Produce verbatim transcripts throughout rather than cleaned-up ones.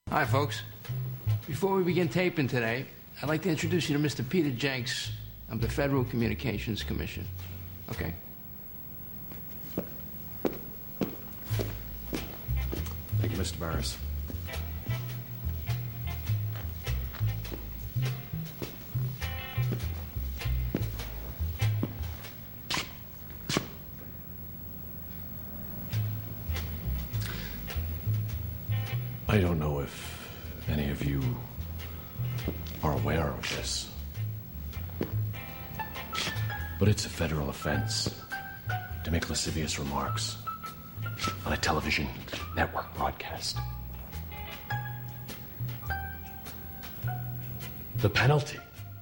Hi, folks. Before we begin taping today, I'd like to introduce you to Mister Peter Jenks of the Federal Communications Commission. Okay. Thank you, Mister Barris. I don't know if any of you are aware of this, but it's a federal offense to make lascivious remarks on a television network broadcast. The penalty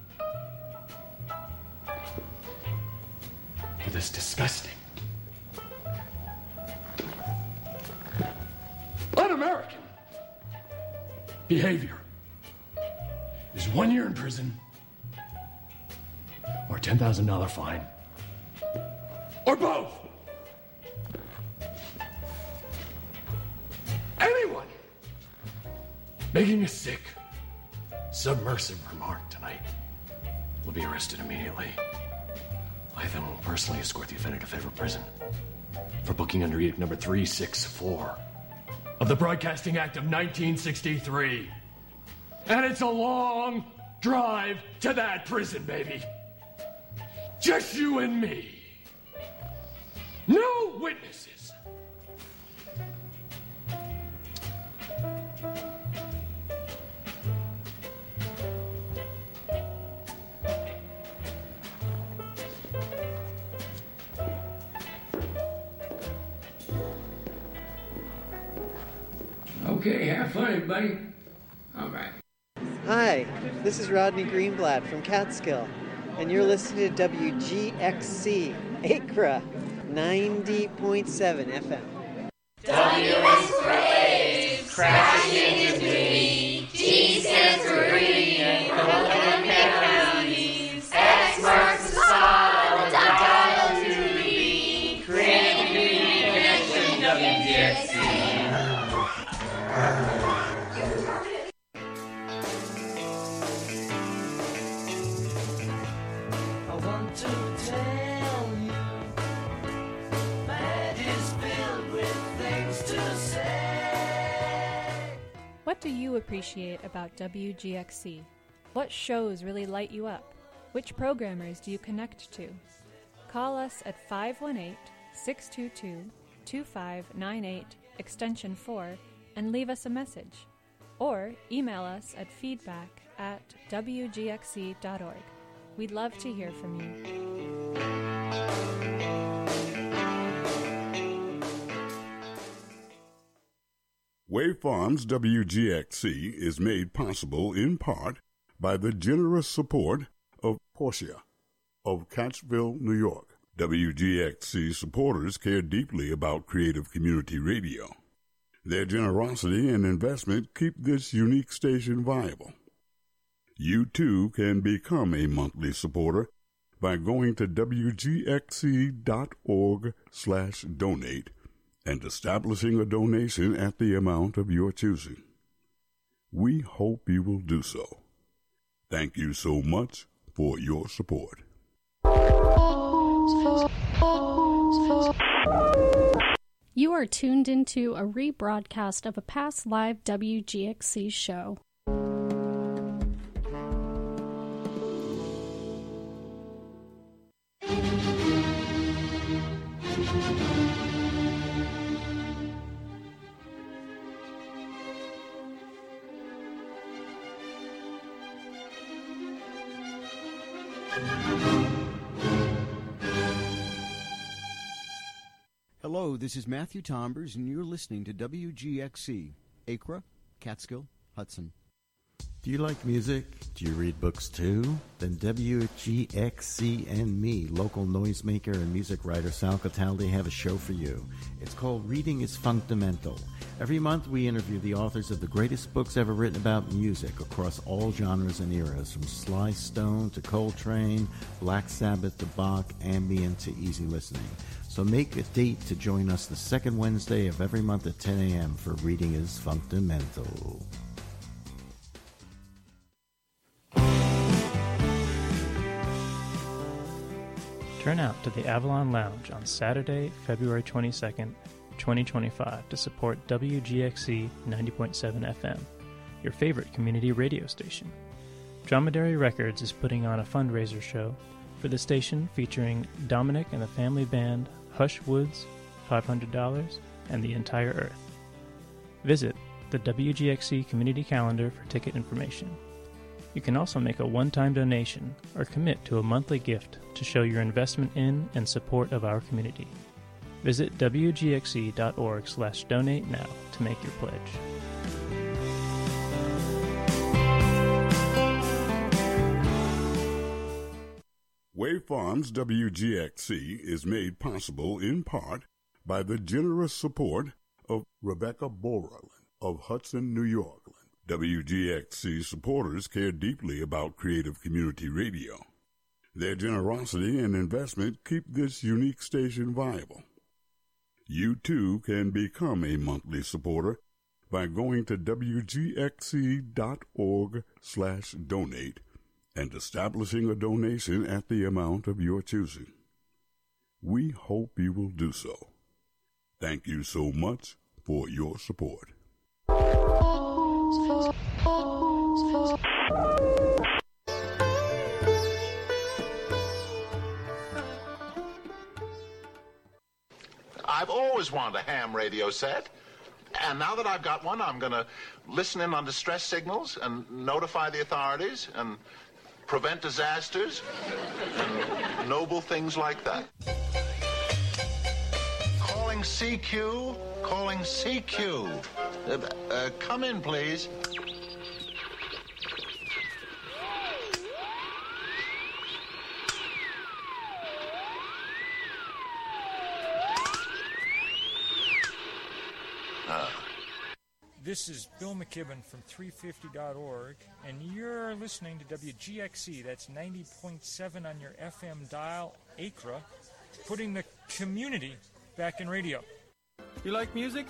for this disgusting, un-American behavior is one year in prison, or a ten thousand dollars fine, or both. Anyone making a sick, submersive remark tonight will be arrested immediately. I then will personally escort the offender to federal prison for booking under edict number three sixty-four of the Broadcasting Act of nineteen sixty-three. And it's a long drive to that prison, baby. Just you and me. No witnesses. Okay, have fun, everybody. All right. Hi, this is Rodney Greenblatt from Catskill, and you're listening to W G X C, Acra, ninety point seven F M. W is for A's, crashing into duty. G stands for green, and Coconut pepperonis. X marks the spot on the dial to be. Create a green connection, W G X C. What do you appreciate about W G X C? What shows really light you up? Which programmers do you connect to? Call us at five one eight, six two two, two five nine eight, extension four, and leave us a message. Or email us at feedback at w g x c dot org. We'd love to hear from you. Wave Farms W G X C is made possible in part by the generous support of Portia of Catchville, New York. W G X C supporters care deeply about creative community radio. Their generosity and investment keep this unique station viable. You too can become a monthly supporter by going to w g x c dot org slash donate and establishing a donation at the amount of your choosing. We hope you will do so. Thank you so much for your support. You are tuned into a rebroadcast of a past live W G X C show. Hello, this is Matthew Tombers, and you're listening to W G X C, Acra, Catskill, Hudson. Do you like music? Do you read books too? Then W G X C and me, local noisemaker and music writer Sal Cataldi, have a show for you. It's called Reading is Fundamental. Every month we interview the authors of the greatest books ever written about music across all genres and eras, from Sly Stone to Coltrane, Black Sabbath to Bach, ambient to easy listening. So make a date to join us the second Wednesday of every month at ten a.m. for Reading is Fundamental. turn out to the Avalon Lounge on Saturday, February twenty-second, twenty twenty-five to support W G X C ninety point seven F M, your favorite community radio station. Dromedary Records is putting on a fundraiser show for the station featuring Dominic and the Family Band, Hush Woods, five hundred dollars, and The Entire Earth. Visit the W G X C community calendar for ticket information. You can also make a one-time donation or commit to a monthly gift to show your investment in and support of our community. Visit W G X C dot org slash donate now to make your pledge. Wave Farms W G X C is made possible in part by the generous support of Rebecca Borland of Hudson, New York. W G X C supporters care deeply about creative community radio. Their generosity and investment keep this unique station viable. You too can become a monthly supporter by going to W G X C dot org slash donate and establishing a donation at the amount of your choosing. We hope you will do so. Thank you so much for your support. I've always wanted a ham radio set, and now that I've got one, I'm going to listen in on distress signals and notify the authorities and prevent disasters and noble things like that. Calling C Q, calling C Q. Uh, uh, come in, please. This is Bill McKibben from three fifty dot org, and you're listening to W G X C. That's ninety point seven on your F M dial, Acra, putting the community back in radio. You like music?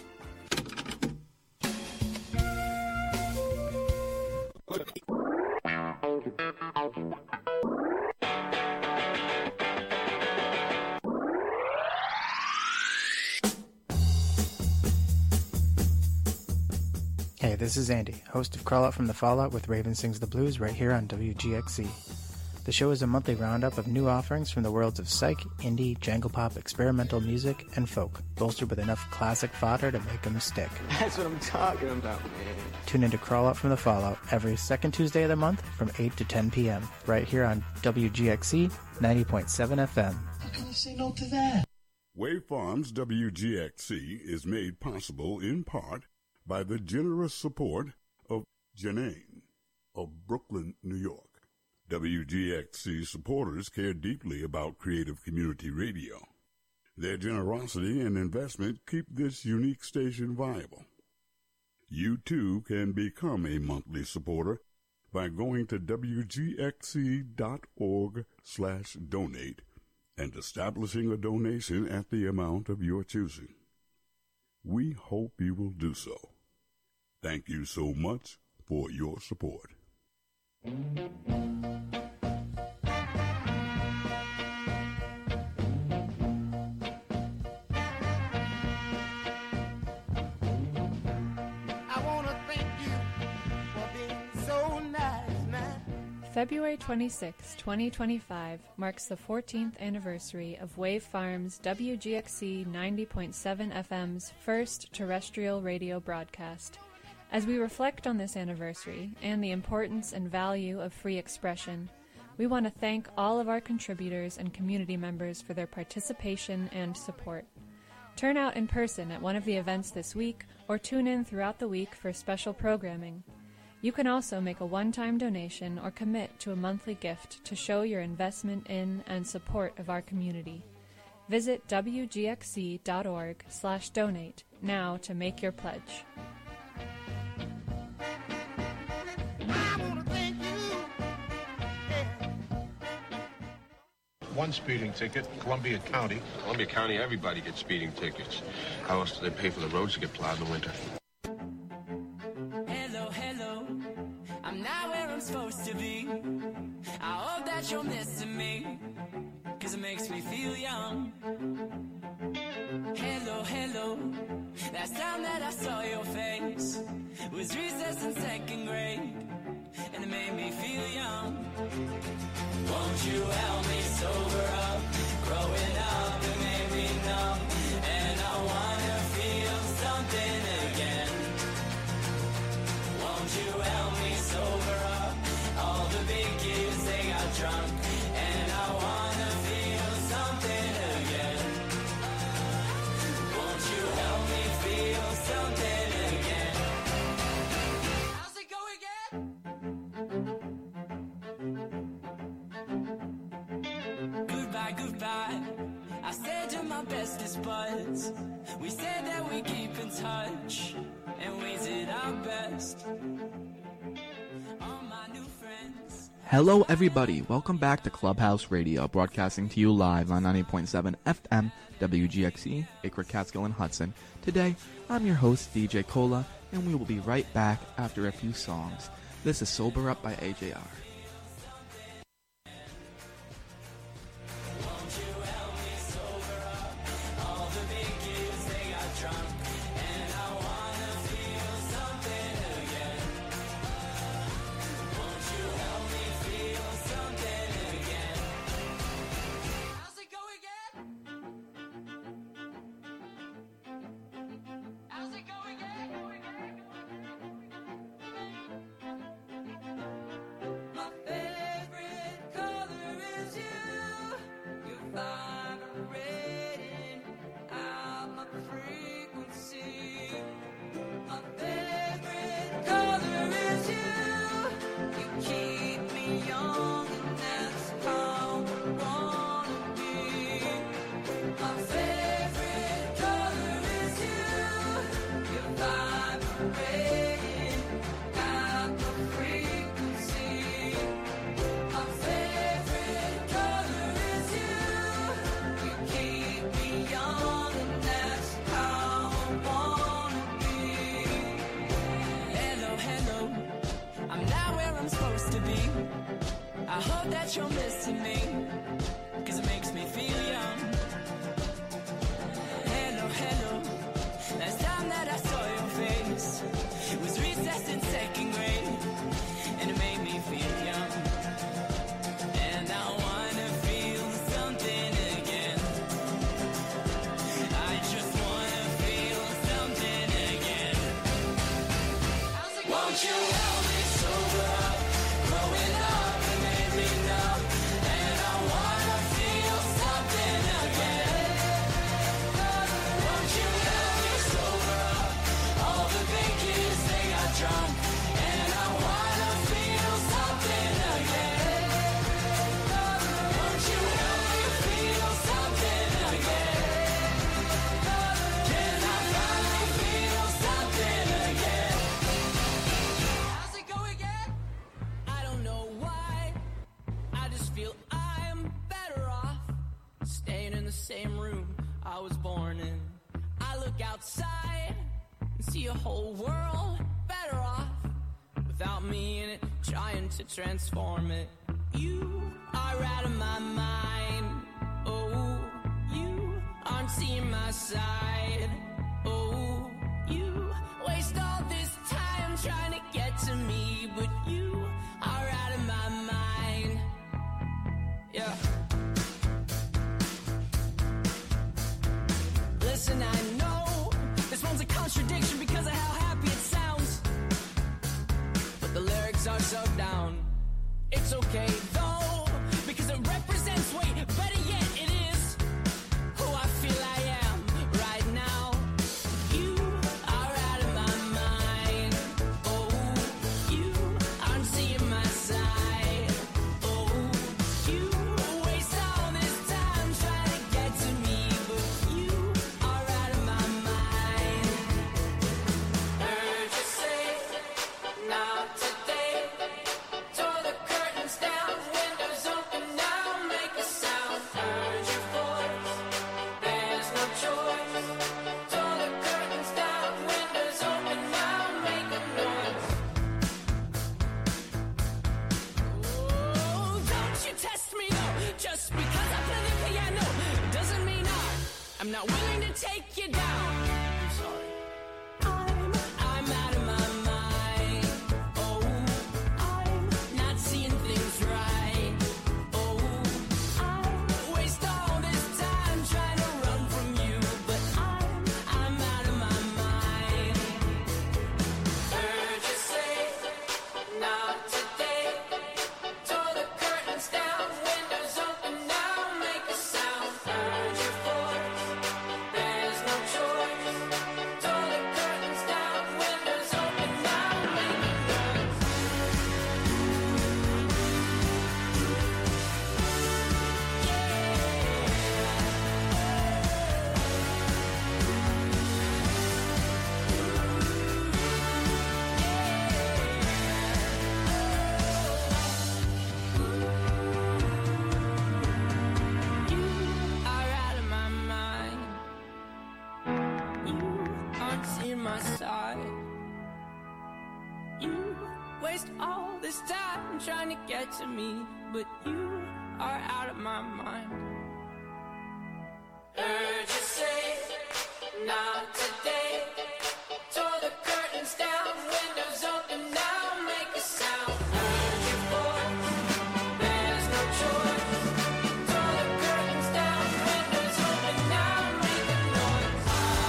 Hey, this is Andy, host of Crawl Out from the Fallout with Raven Sings the Blues right here on W G X C. The show is a monthly roundup of new offerings from the worlds of psych, indie, jangle pop, experimental music, and folk, bolstered with enough classic fodder to make them stick. That's what I'm talking about, man. Tune in to Crawl Out from the Fallout every second Tuesday of the month from eight to ten p.m. right here on W G X C ninety point seven F M. How can you say no to that? Wave Farms W G X C is made possible in part by the generous support of Janine of Brooklyn, New York. W G X C supporters care deeply about creative community radio. Their generosity and investment keep this unique station viable. You too can become a monthly supporter by going to W G X C dot org slash donate and establishing a donation at the amount of your choosing. We hope you will do so. Thank you so much for your support. February twenty-sixth, twenty twenty-five marks the fourteenth anniversary of Wave Farms W G X C ninety point seven F M's first terrestrial radio broadcast. As we reflect on this anniversary and the importance and value of free expression, we want to thank all of our contributors and community members for their participation and support. Turn out in person at one of the events this week or tune in throughout the week for special programming. You can also make a one-time donation or commit to a monthly gift to show your investment in and support of our community. Visit W G X C dot org slash donate now to make your pledge. One speeding ticket, Columbia County. Columbia County, everybody gets speeding tickets. How else do they pay for the roads to get plowed in the winter? Hello, hello, I'm not where I'm supposed to be. I hope that you're missing me, 'cause it makes me feel Hello, hello. Last time that I saw your face was recess in second grade, and it made me feel young. Won't you help me sober up? Growing up, it made me numb, and I wanna feel something again. Won't you help me sober up? All the big kids, they got drunk, and I wanna feel something again. Won't you help me feel something again? How's it go again? Goodbye, goodbye. I said you're my bestest buds. We said that we keep in touch, and we did our best. All my new friends. Hello everybody, welcome back to Clubhouse Radio, broadcasting to you live on ninety point seven F M, W G X E, Acre, Catskill, and Hudson. Today, I'm your host, D J Cola, and we will be right back after a few songs. This is Sober Up by A J R. I hope that you're missing me, cause it makes me feel young. Hello, hello. Last time that I saw your face, it was recess in second grade, and it made me feel young. And I wanna feel something again. I just wanna feel something again. Won't you help me sober up? Growing up, it made me numb, and I wanna feel something again. Won't you help me sober up? All the big kids, they got drunk, and I wanna feel something again. Won't you help me feel something again? Can I finally feel something again? How's it go again? I don't know why, I just feel I'm better off staying in the same room I was born in. I look outside and see a whole world better off without me in it, trying to transform it. You are out of my mind. Oh, you aren't seeing my side. Oh, you waste all this time trying to get to me, but you are out of my mind. Yeah. Listen, I know this one's a contradiction because of how happy it sounds, but the lyrics are so down. It's okay though, because it represents, wait, better yet, it is who I feel I am right now. You are out of my mind. Oh, you aren't seeing my side. Oh, you waste all this time trying to get to me, but you are out of my mind. Heard you say, not today. Tore the curtains down, I'm not willing to take you down. I'm sorry. I'm, I'm out of my mind. Oh, I'm not seeing things right. Oh, I waste all this time trying to run from you, but I'm, I'm out of my mind. Heard you say, not today. Tore the curtains down, windows open now, make a sound. Heard your voice, there's no choice. Tore the curtains down, windows open now, make a noise. You are out of my mind. You aren't seeing my side. You waste all this time trying to get to me, but you are out of my mind. Heard you say, not today. Tore the curtains down, windows open now, make a sound. Heard your voice, there's no choice. Tore the curtains down, windows open now, make a noise.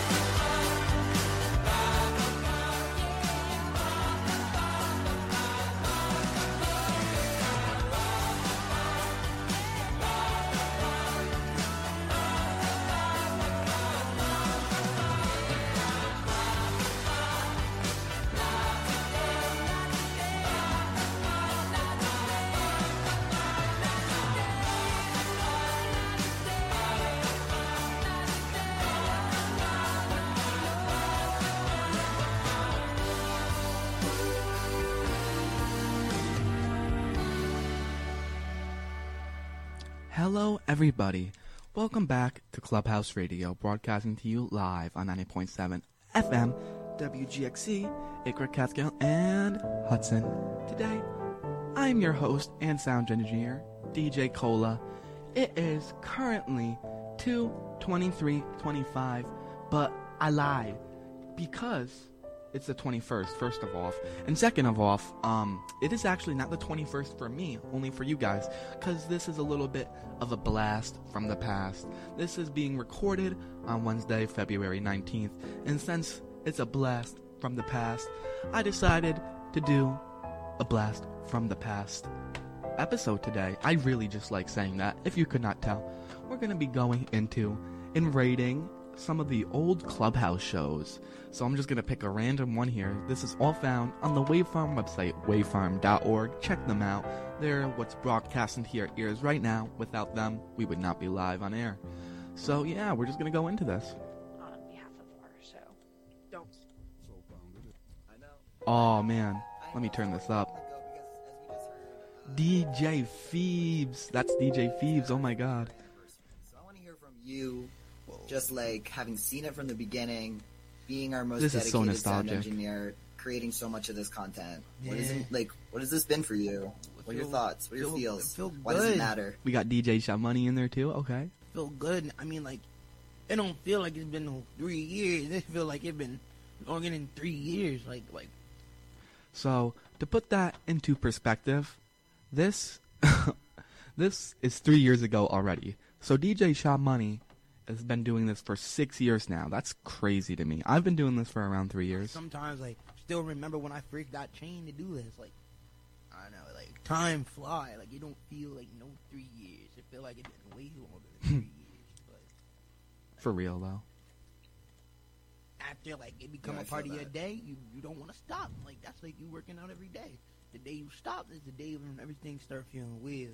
Hello, everybody. Welcome back to Clubhouse Radio, broadcasting to you live on ninety point seven F M, W G X C, Acre, Catskill, and Hudson. Today, I'm your host and sound engineer, D J Cola. It is currently two twenty-three twenty-five, but I lied because it's the twenty-first, first of all. And second of all, um, it is actually not the twenty-first for me, only for you guys, because this is a little bit of a blast from the past. This is being recorded on Wednesday, February nineteenth, and since it's a blast from the past, I decided to do a blast from the past episode today. I really just like saying that, if you could not tell. We're going to be going into and rating some of the old Clubhouse shows. So I'm just going to pick a random one here. This is all found on the Wavefarm website, wavefarm dot org. Check them out. They're what's broadcasting to your ears right now. Without them, we would not be live on air. So yeah, we're just going to go into this. On behalf of our show. Don't. Oh man, let me turn this up. D J Phoebes. That's D J Phoebes. Oh my god. So I want to hear from you, just like having seen it from the beginning, being our most This is so dedicated sound nostalgic. engineer, creating so much of this content. What is Yeah. it like? What has this been for you? What are your feel- thoughts? What are your feel- feels? feel Why does it good. matter? We got D J Shot Money in there too. Okay. Feel good. I mean, like, it don't feel like it's been no three years. It feel like it's been longer than three years. Like, like So to put that into perspective, this this is three years ago already. So D J Shot Money has been doing this for six years now. That's crazy to me. I've been doing this for around three years. sometimes, like, still remember when I first got trained to do this. Like, I don't know, like, time fly. Like, it don't feel like no three years. It feel like it's been way longer than three years. But For real though. after, like, it become Yeah, I a part of feel your that. day, you, you don't want to stop. Like, that's like you working out every day. The day you stop is the day when everything start feeling weird.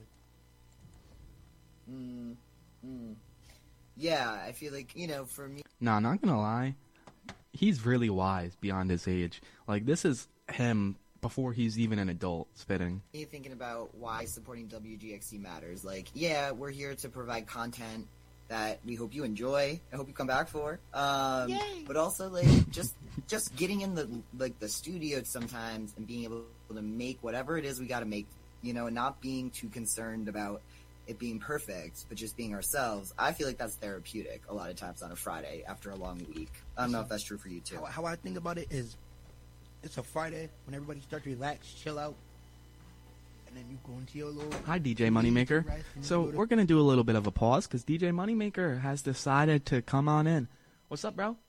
Mm, mm. Yeah, I feel like, you know, for me, Nah, not gonna lie. He's really wise beyond his age. Like, this is him before he's even an adult spitting. thinking about why supporting W G X C matters. Like, yeah, we're here to provide content that we hope you enjoy. I hope you come back for. Um, Yay. but also, like, just just getting in the like the studio sometimes and being able to make whatever it is we got to make, you know, and not being too concerned about it being perfect, but just being ourselves, I feel like that's therapeutic a lot of times on a Friday after a long week. I don't know if that's true for you too. How, how I think about it is, it's a Friday when everybody starts to relax, chill out, and then you go into your little... Hi, D J Moneymaker. So we're going to do a little bit of a pause because D J Moneymaker has decided to come on in. What's up, bro?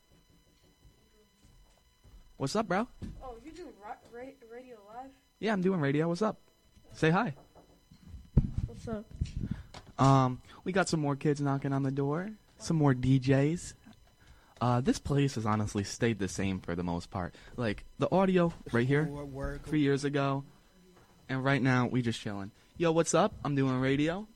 What's up, bro? Oh, you do ra- ra- radio live? Yeah, I'm doing radio. What's up? Say hi. What's up? Um, we got some more kids knocking on the door. Some more D Js. Uh, this place has honestly stayed the same for the most part. Like, the audio right here, three years ago, and right now, we just chilling. Yo, what's up? I'm doing radio.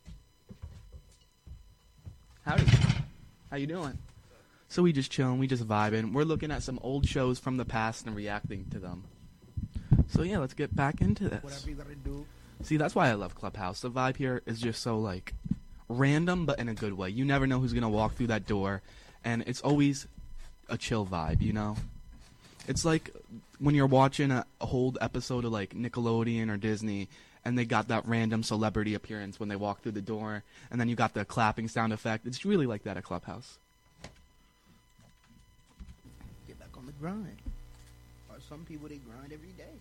Howdy. How you doing? So we just chilling, we just vibing. We're looking at some old shows from the past and reacting to them. So yeah, let's get back into this. Whatever you gotta do. See, that's why I love Clubhouse. The vibe here is just so, like, random, but in a good way. You never know who's going to walk through that door, and it's always a chill vibe, you know? It's like when you're watching a, a whole episode of, like, Nickelodeon or Disney, and they got that random celebrity appearance when they walk through the door, and then you got the clapping sound effect. It's really like that at Clubhouse. Get back on the grind. Or some people, they grind every day.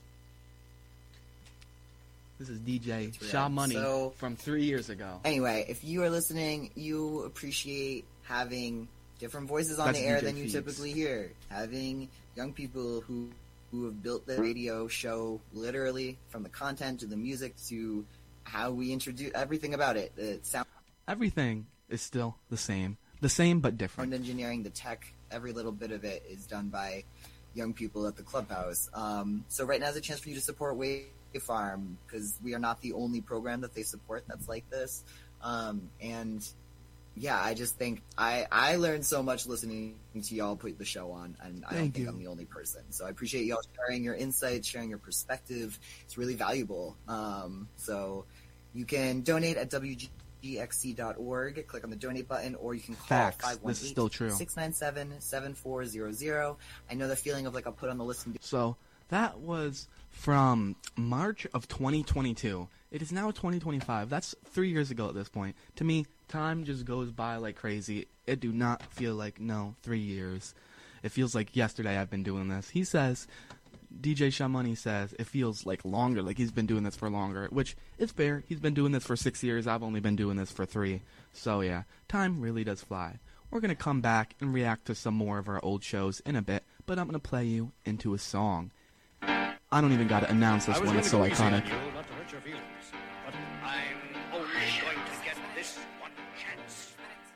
This is D J That's Shaw right. Money So- from three years ago. Anyway, if you are listening, you appreciate having different voices on That's the air D J than you Feeds. typically hear. Having young people who who have built the radio show literally from the content to the music to how we introduce everything about it. The sound Everything is still the same. The same but different. engineering, the tech, every little bit of it is done by young people at the Clubhouse. Um, so right now is a chance for you to support Wave Farm because we are not the only program that they support that's like this. Um, and yeah, I just think I, I learned so much listening to y'all put the show on, and I don't Thank think you. I'm the only person. So I appreciate y'all sharing your insights, sharing your perspective. It's really valuable. Um, so you can donate at W G X C dot org. Click on the donate button, or you can call Facts. This is still true. six nine seven, seven four zero zero. I know the feeling of like I'll put on the list and do So that was from March of twenty twenty-two. It is now twenty twenty-five. That's three years ago at this point. To me, time just goes by like crazy. It do not feel like, no, three years. It feels like yesterday I've been doing this. He says, D J Shamani says, it feels like longer, like he's been doing this for longer, which is fair. He's been doing this for six years. I've only been doing this for three. So yeah, time really does fly. We're going to come back and react to some more of our old shows in a bit, but I'm going to play you into a song. I don't even got to announce this one. It's so iconic. Not to hurt your feelings, but I'm only going to get this one chance.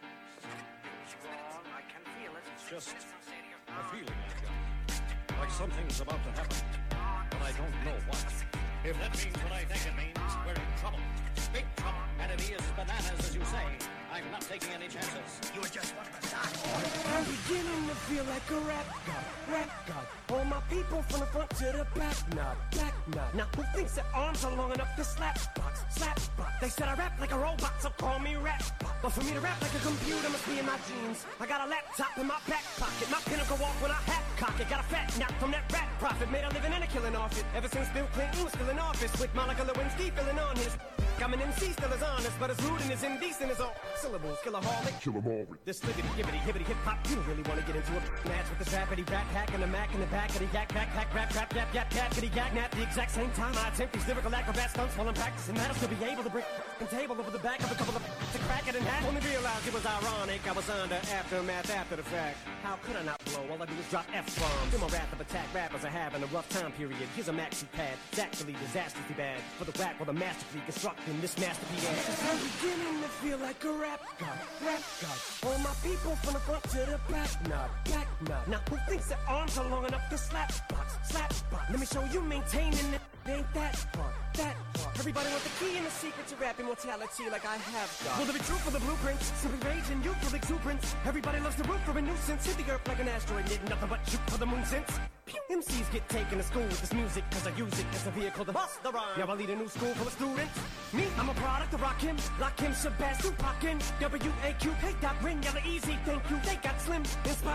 Strong, I can feel it. It's just a feeling I've got. Like something's about to happen, but I don't know what. If that means what I think it means, we're in trouble. Big trouble. And if he is bananas, as you say, I'm not taking any chances. You were just one of the stars. I'm beginning to feel like a rap god, rap god. All my people from the front to the back, nod, back nod. Now who thinks their arms are long enough to slap box, slap box? They said I rap like a robot, so call me rap. But for me to rap like a computer must be in my genes. I got a laptop in my back pocket, my pinnacle walk when I hat cock it. Got a fat knock from that rap profit, made a living and a killing off it. Ever since Bill Clinton was still in office, with Monica Lewinsky filling on his. I'm an M C, still as honest, but as rude and as indecent as all syllables. Killaholic. Kill 'em all. This liggity, gibbity, hibbity, hip hop. You don't really want to get into a match with this rappity rap hack and the Mac in the back of the yak backpack rap rap yap yap yappity yak nap. The exact same time I attempt these lyrical acrobat stunts while I'm practicing that, I'll still be able to break the table over the back of a couple of to crack it in half. Only realized it was ironic. I was under aftermath after the fact. How could I not blow? All I do is drop F bombs. Do my wrath of attack rappers are having a rough time period. Here's a maxi pad. It's actually disastrously bad for the whack while the masterfully constructing this masterpiece. I'm beginning to feel like a rap god, rap god. All my people from the front to the back, nod, back nod. Now who thinks their arms are long enough to slap box, slap box? Let me show you maintaining it. Ain't that hard, that hard. Everybody want the key and the secret to rap immortality like I have got. Will there be truth for the blueprints? Simply rage and youthful exuberance. Everybody loves the root for a nuisance. Hit the earth like an asteroid, did nothing but shoot for the moon since. M Cs get taken to school with this music, cause I use it as a vehicle to bust the rhyme. Now I lead a new school full of students. Me, I'm a product of Rakim, Lakim, Shabazz, Tupac, and W A Q. Hate that ring, yellow easy, thank you, they got slim. Inspired enough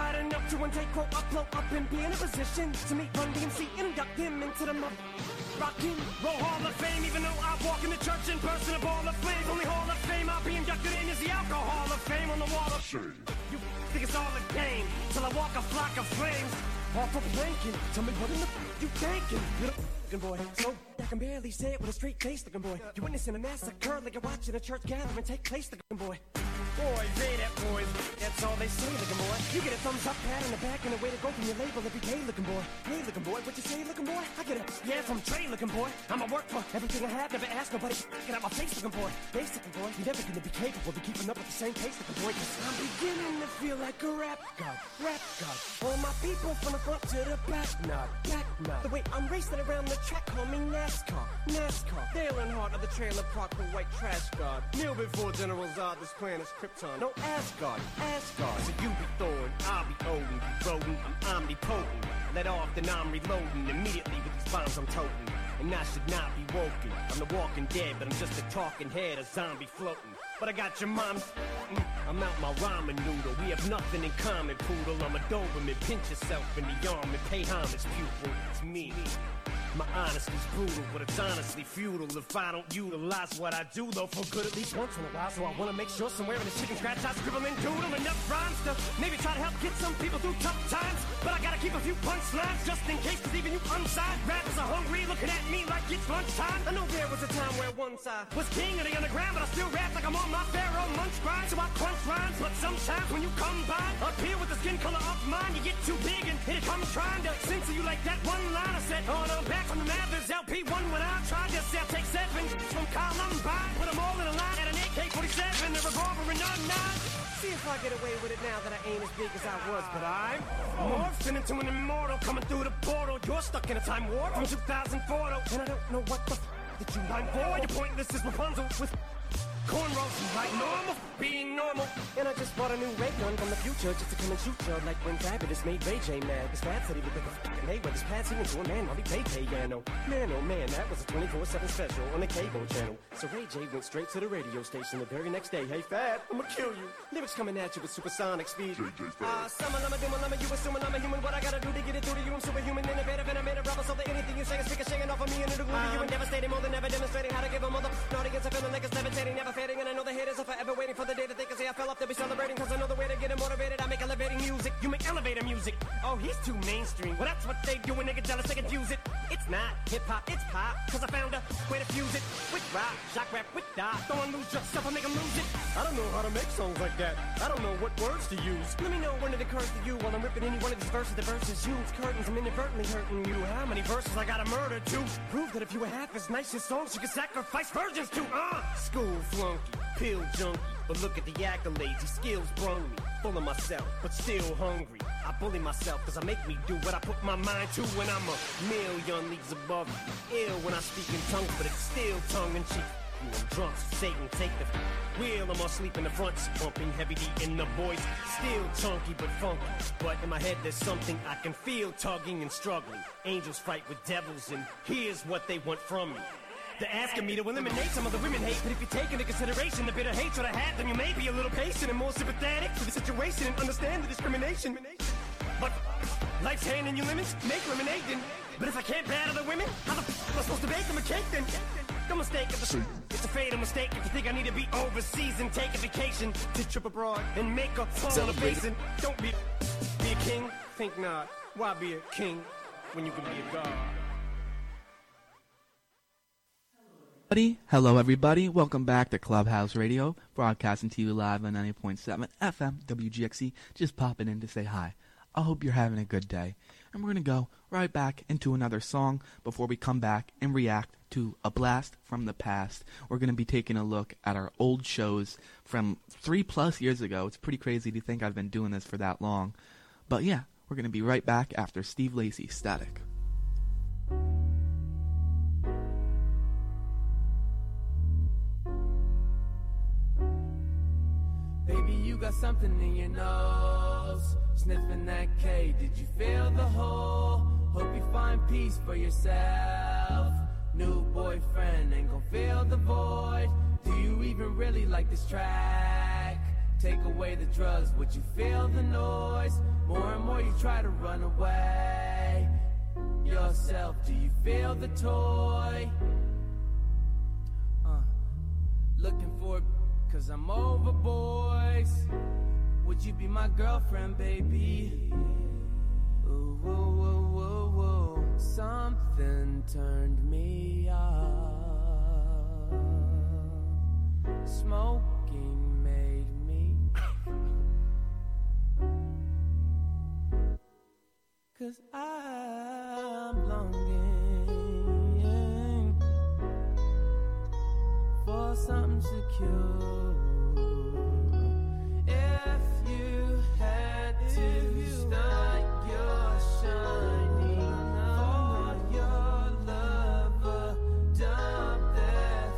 To one take, quote, upload up and be in a position to meet Run D M C and induct him into the mother rockin' roll Hall of Fame. Even though I walk in the church in person, a ball of flames. Only Hall of Fame I'll be inducted in is the Alcohol of Fame on the wall of shame. You think it's all a game till I walk a flock of flames off of blanking. Tell me what in the f- you thinking? Little looking boy, so I can barely say it with a straight face, looking boy. You witnessing a massacre like you're watching a church gathering take place, looking boy. Boys, hey that boys, that's all they say, looking boy. You get a thumbs up, pat on the back, and a way to go from your label every day, looking boy. Hey, looking boy, what you say, looking boy? I get a yeah from Trey, looking boy. I'ma work for everything I have, never ask nobody. Get out my face, looking boy. Face, looking boy. You're never gonna be capable of keeping up with the same pace, looking boy. Cause I'm beginning to feel like a rap god, rap god. All my people from the front to the back, nod, back nod. The way I'm racing around the track, call me NASCAR, NASCAR. Dale Earnhardt of the trailer park, the white trash god. Kneel before General Zod, this planet's Krypton. No Asgard, Asgard. So you be Thor, I'll be Odin, be rodent, I'm omnipotent. Let off, then I'm reloading immediately with these bombs I'm toting. And I should not be woken. I'm the walking dead, but I'm just a talking head, a zombie floating. But I got your mom. Mm, I'm out my ramen noodle. We have nothing in common, poodle. I'm a Doberman. Pinch yourself in the arm and pay homage, pupil. It's me. My honesty's brutal, but it's honestly futile if I don't utilize what I do, though, for good at least once in a while. So I wanna make sure somewhere in this chicken scratch I scribble and doodle enough rhymes to maybe try to help get some people through tough times. But I gotta keep a few punchlines just in case, cause even you unsigned rappers are hungry, looking at me like it's lunchtime. I know there was a time where once I was king of the underground, but I still rap like I'm on my Pharaoh munch grind. So I crunch rhymes, but sometimes when you come by, appear with the skin color of mine, you get too big and here it comes trying to censor you like that one line I said. Oh, no, back from the Mathers L P one when I tried to sell, take seven from Columbine, put them all in a line at an A K forty-seven, a revolver and a nine. See if I get away with it now that I ain't as big as I was, but I'm morphing into an immortal coming through the portal. You're stuck in a time warp from two thousand four, though, and I don't know what the f*** that you rhyme for. You're pointless as Rapunzel with cornrows, you like normal, being normal. And I just bought a new ray gun from the future just to come and shoot you like when Fabulous made Ray J mad. This Fab said he would make a fucking Mayweather's passing into a man while he played piano. Man, oh man, that was a twenty-four seven special on the cable channel. So Ray J went straight to the radio station the very next day. Hey Fab, I'ma kill you. Lyrics coming at you with supersonic speed. Ah, uh, summon, I'm a doom, I'm a you assuming I'm a human. What I gotta do to get it through to you? I'm superhuman, innovative, and I made a rubber so that anything you say is speaking, shaking off of me and it'll glue to you and devastating more than ever demonstrating how to give a mother audience a feeling like it's levitating, never fading, and I know the haters are forever waiting for the day that they can say I fell off to be celebrating. Cause I know the way to get them motivated. I make elevating music, you make elevator music. Oh, he's too mainstream. Well, that's what they do when they get jealous, they confuse it. It's not hip-hop, it's pop. Cause I found a way to fuse it with rock, shock rap, with dot. Don't lose yourself and make them lose it. I don't know how to make songs like that. I don't know what words to use. Let me know when it occurs to you while I'm ripping any one of these verses. The verses use curtains, I'm inadvertently hurting you. How many verses I gotta murder to prove that if you were half as nice as songs you could sacrifice virgins to? Uh, school flunky, pill junkie. But look at the accolades, these skills brung me. Full of myself, but still hungry. I bully myself cause I make me do what I put my mind to when I'm a million leagues above you. Ill when I speak in tongues, but it's still tongue in cheek. You I'm drunk, so Satan take the wheel. I'm asleep in the front, pumping heavy D in the voice. Still chunky but funky. But in my head there's something I can feel tugging and struggling. Angels fight with devils and here's what they want from me. They're asking me to eliminate some of the women hate, but if you take into consideration the bitter hatred I had, then you may be a little patient and more sympathetic to the situation and understand the discrimination. But life's handing you lemons, make lemonade then. But if I can't battle the women, how the f*** am I supposed to bake them a cake then? Don't mistake it, it's a fatal mistake if you think I need to be overseas and take a vacation to trip abroad and make a fall on a basin. Don't be, be a king, think not. Why be a king when you can be a god? Hello everybody, welcome back to Clubhouse Radio, broadcasting to you live on ninety point seven F M W G X C, just popping in to say hi. I hope you're having a good day, and we're going to go right back into another song before we come back and react to a blast from the past. We're going to be taking a look at our old shows from three plus years ago. It's pretty crazy to think I've been doing this for that long, but yeah, we're going to be right back after Steve Lacy, Static. Baby, you got something in your nose, sniffing that K. Did you feel the hole? Hope you find peace for yourself. New boyfriend ain't gon' fill the void. Do you even really like this track? Take away the drugs, would you feel the noise? More and more to run away. Yourself, do you feel the toy? Uh, looking for, cause I'm over boys. Would you be my girlfriend, baby? Ooh, ooh, ooh, ooh, ooh. Something turned me off. Smoking made me. Cause I'm longing for something secure. If you had to start your shining for your lover, dump that.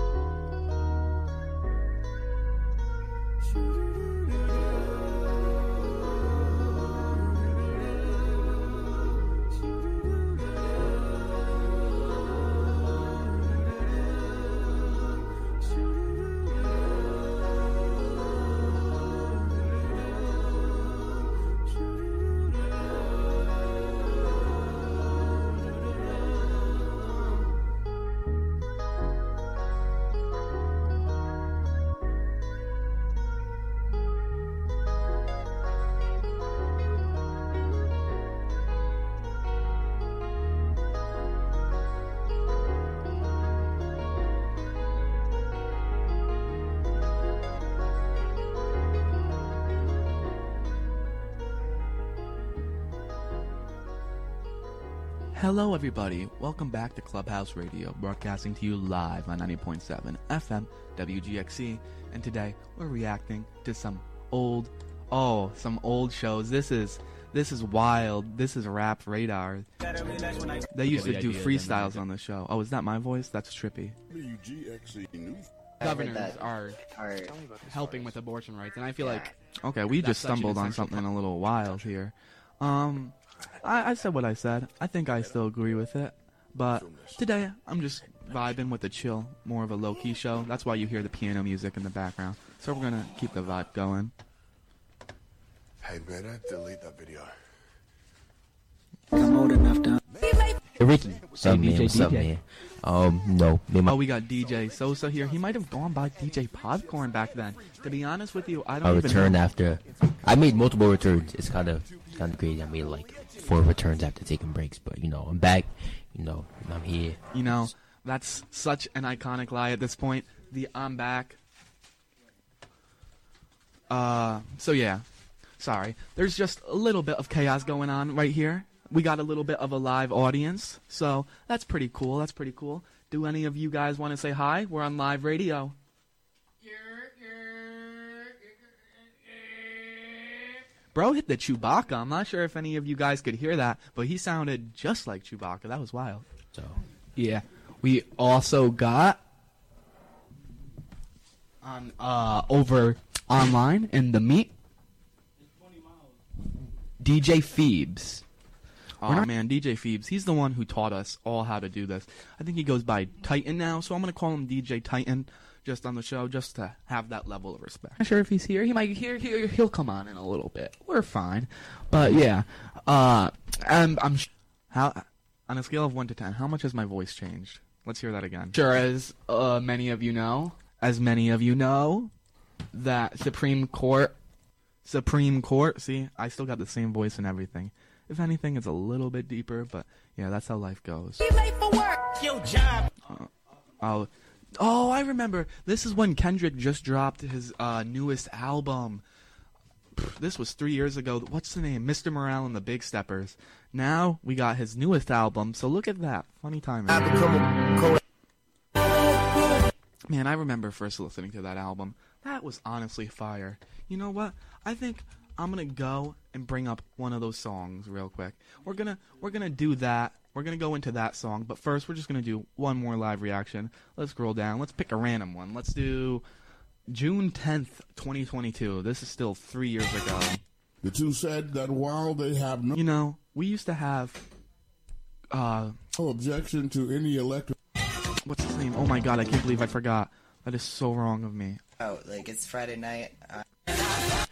Hello, everybody. Welcome back to Clubhouse Radio, broadcasting to you live on ninety point seven F M W G X C. And today we're reacting to some old, oh, some old shows. This is this is wild. This is Rap Radar. They used to do freestyles on the show. Oh, is that my voice? That's trippy. W G X C News. Governors are helping with abortion rights, and I feel like Okay, we that's just such an stumbled on essential something a little wild here. Um, I, I said what I said. I think I still agree with it. But today, I'm just vibing with the chill, more of a low-key show. That's why you hear the piano music in the background. So we're going to keep the vibe going. Hey, man, I delete that video. I'm old enough to. Hey, Ricky. What's up, man? What's up, man? Um, no. Oh, we got D J Sosa here. He might have gone by D J Popcorn back then. To be honest with you, I don't I even returned know. after. I made multiple returns. It's kind of kind of crazy. I made like four returns after taking breaks, but you know, I'm back. You know, I'm here. You know, that's such an iconic lie at this point. The I'm back. Uh, so yeah. Sorry. There's just a little bit of chaos going on right here. We got a little bit of a live audience, so that's pretty cool. That's pretty cool. Do any of you guys want to say hi? We're on live radio. Bro hit the Chewbacca. I'm not sure if any of you guys could hear that, but he sounded just like Chewbacca. That was wild. So, yeah. We also got on uh over online in the meet D J Phoebes. Oh man, D J Phoebes, he's the one who taught us all how to do this. I think he goes by Titan now, so I'm going to call him D J Titan just on the show, just to have that level of respect. Not sure if he's here. He might here. He, he'll come on in a little bit. We're fine, but yeah. Uh, and I'm sh- how on a scale of one to ten, how much has my voice changed? Let's hear that again. Sure, as uh, many of you know, as many of you know, that Supreme Court, Supreme Court. See, I still got the same voice and everything. If anything, it's a little bit deeper, but yeah, that's how life goes. Be late for work. Your job. Uh, oh, oh, I remember. This is when Kendrick just dropped his uh, newest album. Pff, this was three years ago. What's the name? Mister Morale and the Big Steppers. Now we got his newest album. So look at that. Funny timing. Man, I remember first listening to that album. That was honestly fire. You know what? I think I'm gonna go and bring up one of those songs real quick. We're gonna we're gonna do that. We're gonna go into that song, but first we're just gonna do one more live reaction. Let's scroll down. Let's pick a random one. Let's do June tenth, twenty twenty-two. This is still three years ago. The two said that while they have no, you know, we used to have uh, no objection to any electric. What's his name? Oh my God, I can't believe I forgot. That is so wrong of me. Oh, like it's Friday night. Uh...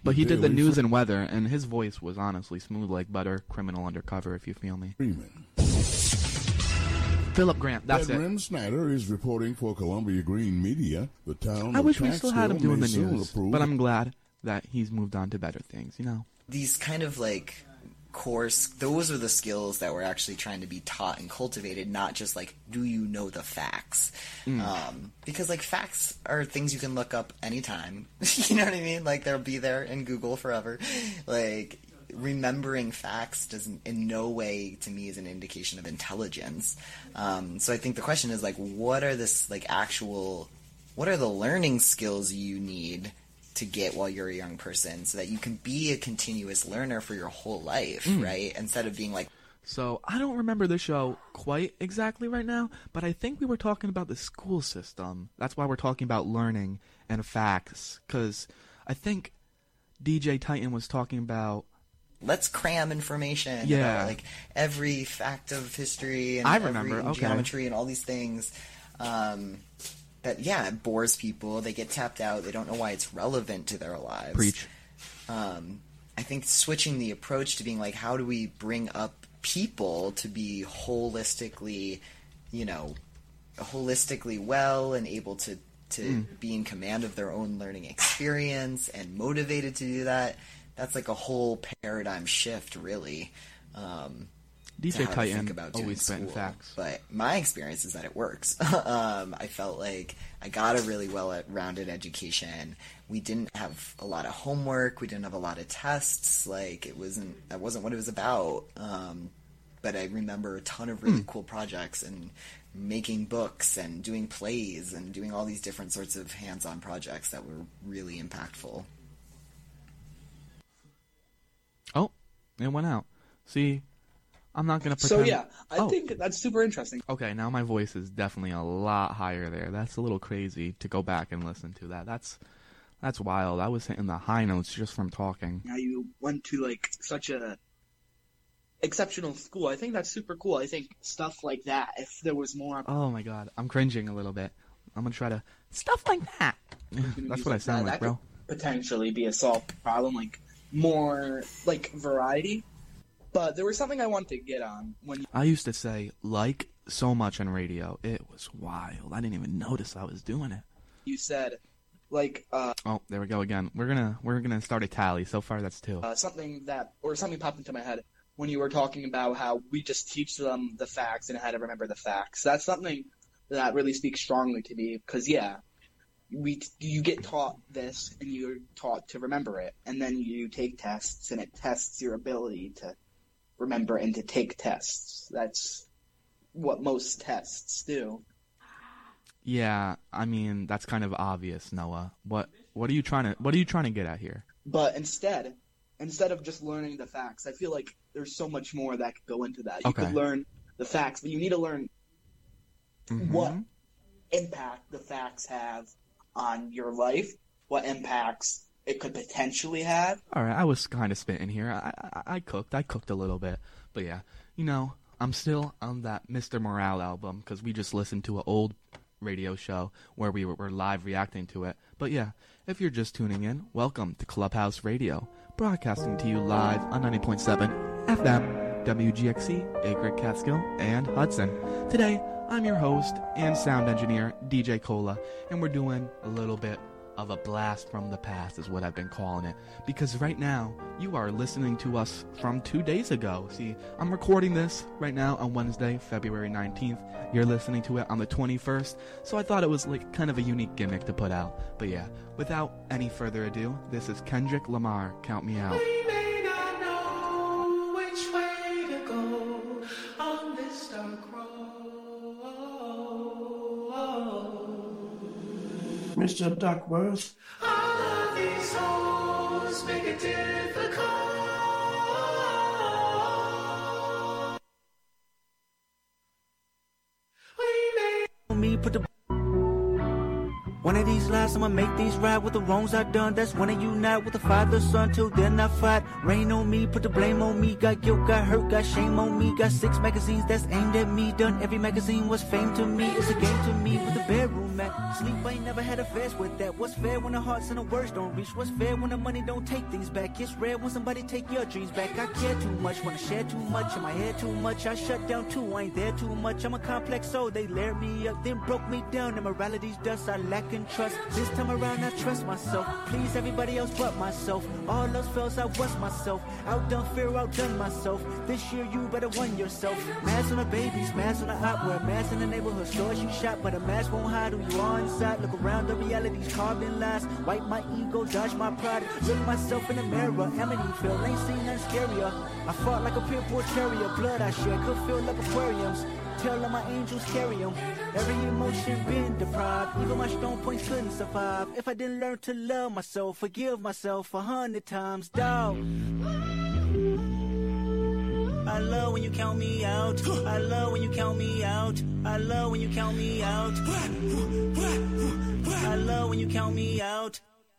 But he did the Daily news Fr- and weather, and his voice was honestly smooth like butter, criminal undercover, if you feel me. Freeman. Philip Grant, that's Ed it. Rem Snyder is reporting for Columbia Green Media. The town I of wish we still had him Catskill doing may the soon news, approve- but I'm glad that he's moved on to better things, you know? These kind of like course, those are the skills that we're actually trying to be taught and cultivated, not just like, do you know the facts? Mm. Um, because like facts are things you can look up anytime. You know what I mean? Like they'll be there in Google forever. Like remembering facts doesn't in no way to me is an indication of intelligence. Um, so I think the question is like, what are this like actual, what are the learning skills you need to get while you're a young person so that you can be a continuous learner for your whole life, Mm. right? Instead of being like, So, I don't remember the show quite exactly right now, but I think we were talking about the school system. That's why we're talking about learning and facts, because I think D J Titan was talking about... let's cram information Yeah. about like every fact of history and I every remember, okay. geometry and all these things. Um, that, yeah, it bores people. They get tapped out. They don't know why it's relevant to their lives. Preach. Um, I think switching the approach to being like, how do we bring up people to be holistically, you know, holistically well and able to, to Mm. be in command of their own learning experience and motivated to do that, that's like a whole paradigm shift, really. Um, D to J how to Titan think about doing always spitting school. facts. But my experience is that it works. um, I felt like I got a really well-rounded education. We didn't have a lot of homework. We didn't have a lot of tests. Like it wasn't that wasn't what it was about. Um, but I remember a ton of really Mm. cool projects and making books and doing plays and doing all these different sorts of hands-on projects that were really impactful. Oh, it went out. See, I'm not going to So pretend... yeah, I Oh. think that's super interesting. Okay, now my voice is definitely a lot higher there. That's a little crazy to go back and listen to that. That's that's wild. I was hitting the high notes just from talking. Now you went to like such a exceptional school. I think that's super cool. I think stuff like that, if there was more, Oh my god, I'm cringing a little bit. I'm gonna try to stuff like that. That's what I sound that, like, that bro. could potentially be a solved problem, like more like variety. But there was something I wanted to get on when you, I used to say like so much on radio. It was wild. I didn't even notice I was doing it. you said like uh, Oh, there we go again. We're gonna we're gonna start a tally. So far, that's two. uh, something that or something popped into my head when you were talking about how we just teach them the facts and how to remember the facts. That's something that really speaks strongly to me because yeah, we you get taught this and you're taught to remember it, and then you take tests and it tests your ability to remember and to take tests. That's what most tests do. Yeah, I mean that's kind of obvious, Noah. What what are you trying to what are you trying to get at here? But instead, instead of just learning the facts, I feel like there's so much more that could go into that. You Okay. could learn the facts, but you need to learn Mhm. what impact the facts have on your life, what impacts it could potentially have. All right, I was kind of spitting here. I, I I cooked. I cooked a little bit, but yeah, you know, I'm still on that Mister Morale album because we just listened to an old radio show where we were, were live reacting to it. But yeah, if you're just tuning in, welcome to Clubhouse Radio, broadcasting to you live on ninety point seven F M, W G X C, Acre, Catskill, and Hudson. Today, I'm your host and sound engineer, D J Cola, and we're doing a little bit of a blast from the past is what I've been calling it, because right now you are listening to us from two days ago. See, I'm recording this right now on Wednesday, February nineteenth. You're listening to it on the twenty-first, so I thought it was like kind of a unique gimmick to put out. But yeah, without any further ado, this is Kendrick Lamar, Count Me Out. We may not know which way to go on this dark road. Mister Duckworth. All of these hoes make it difficult. We may Me put the One of these lives, I'ma make these right with the wrongs I done. That's when I unite with the father, son. Till then I fight. Rain on me, put the blame on me. Got guilt, got hurt, got shame on me. Got six magazines that's aimed at me. Done every magazine was fame to me. It's a game to me with the bedroom mat. Sleep, I ain't never had a fast with that. What's fair when the hearts and the words don't reach? What's fair when the money don't take things back? It's rare when somebody take your dreams back. I care too much, wanna share too much. In my head too much, I shut down too. I ain't there too much. I'm a complex soul. They layered me up, then broke me down. Immorality's dust, I lack in trust. This time around I trust myself. Please everybody else but myself. All else fails, I was myself. Outdone fear, outdone myself. This year you better won yourself. Mask on the babies, mask on the op. Wear mask in the neighborhood stores you shop. But a mask won't hide who you are inside. Look around, the reality's carving lies. Wipe my ego, dodge my pride. Look myself in the mirror. Amityville, ain't seen nothing scarier. I fought like a pit bull terrier. Blood I shed could fill up aquariums. Tell all my angels carry them. Every emotion been deprived. Even my strong points couldn't survive. If I didn't learn to love myself, forgive myself a hundred times, dog. I love when you count me out. I love when you count me out. I love when you count me out. I love when you count me out.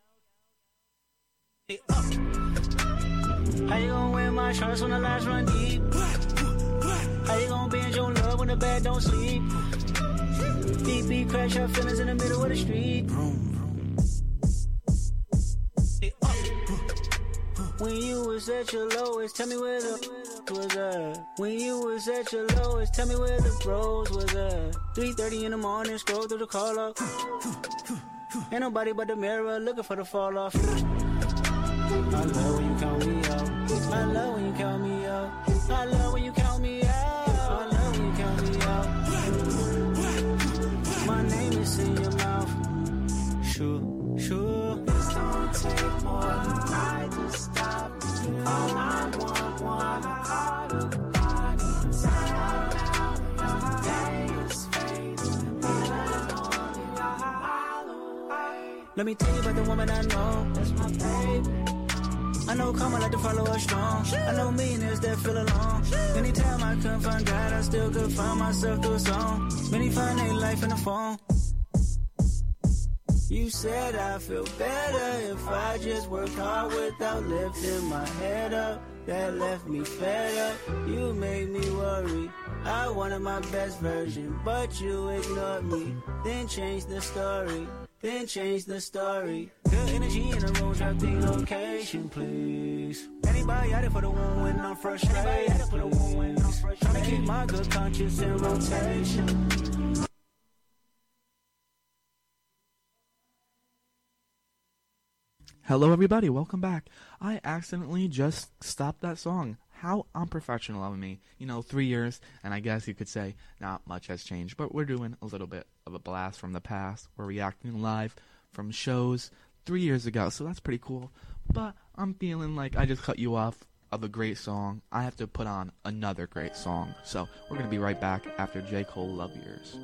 Hey, up. How you gonna wear my shorts when the lights run deep? How you gonna bend your love when the bed don't sleep? Beep, beep, crash our feelings in the middle of the street. When you was at your lowest, tell me where the was at. When you was at your lowest, tell me where the bros was at. three thirty in the morning, scroll through the call log. Ain't nobody but the mirror looking for the fall off. I love when you count me out. I love when you count me out. I love when you count me out. I love when you count me out. My name is in your mouth. Sure, sure. This don't take more than I just stop. Call nine one one. I call the body. Let me tell you about the woman I know. That's my baby. I know karma like to follow us strong. I know millionaires that feel alone. Anytime I couldn't find God, I still could find myself through a song. Many find their life in the phone. You said I feel better if I just work hard without lifting my head up. That left me fed up. You made me worry. I wanted my best version, but you ignored me. Then changed the story. Then change the story. Good energy in the room, drop the location, please. Anybody out there for the one when I'm frustrated? Anybody out there for the one when I'm frustrated? Trying to keep my good conscience in rotation. Hello everybody, welcome back. I accidentally just stopped that song. How unprofessional of me. You know, three years, and I guess you could say not much has changed, but we're doing a little bit of a blast from the past. We're reacting live from shows three years ago, so that's pretty cool. But I'm feeling like I just cut you off of a great song. I have to put on another great song. So we're going to be right back after J. Cole, Love Yours.